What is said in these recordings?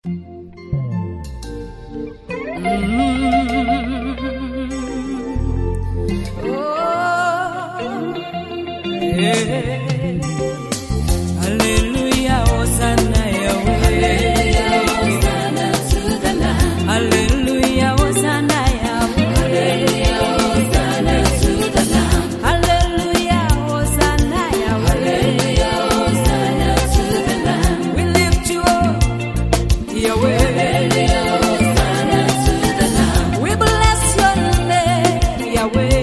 Hallelujah, Hosanna, Yahweh. Hosanna to the Lamb. Hallelujah, Hosanna, Yahweh. Hosanna to the Lamb. Hallelujah, Hosanna, Yahweh. Hosanna to the Lamb. We lift you up, Yahweh. Hosanna to the Lamb. We bless your name, Yahweh.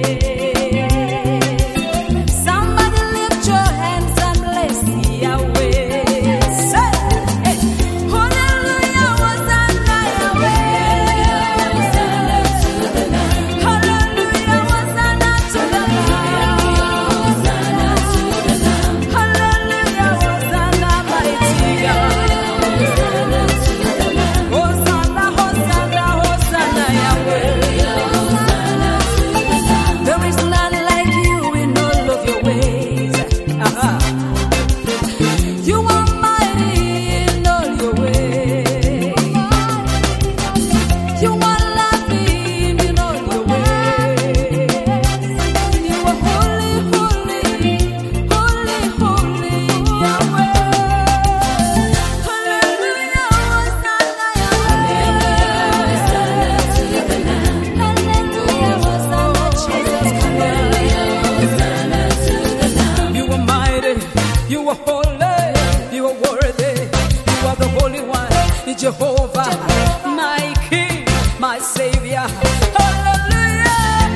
Jehovah, my King, my Savior. Hallelujah,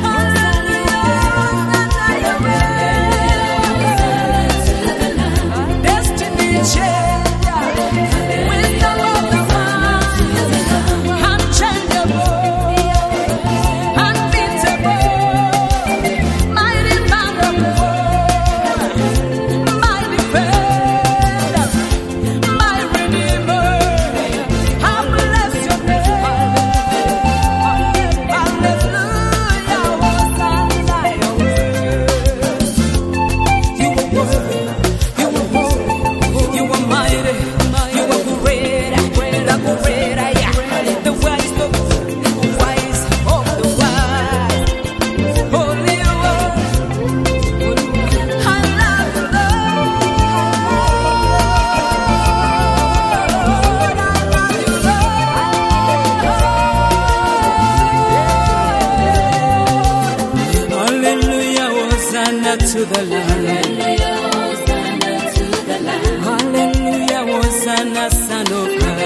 hallelujah. Destiny changer, wisdom of the wise, unchangeable, unbeatable, mighty man of war, my defender, my redeemer. To the Lamb. Hallelujah, Hosanna to the Lamb. Hallelujah, Hosanna, Son of God.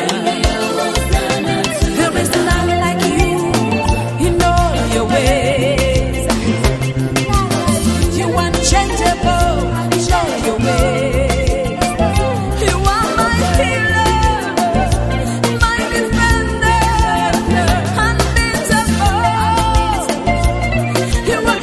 There is none like you in all your ways. You are unchangeable in all your ways. You are my healer, my defender, unbeatable. You are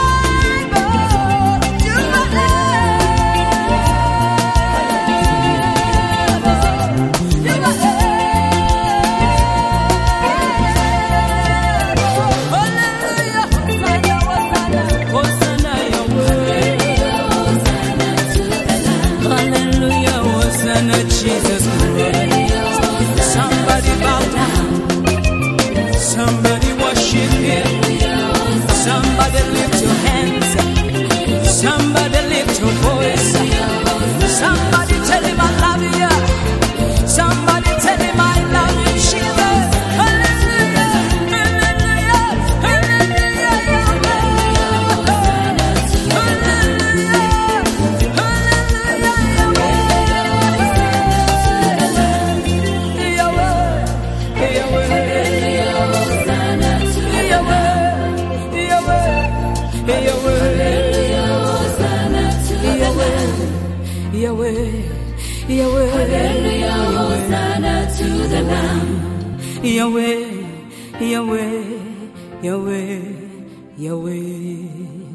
Jesus Christ. Somebody bow down, somebody worship Him, somebody lift your hands, somebody lift your voice, somebody tell Him I love you, somebody tell Him I love you, Jesus. Hallelujah, hallelujah, hallelujah, Yahweh, Yahweh, hallelujah, Hosanna to the Lamb. Yahweh, Yahweh, Yahweh, Yahweh.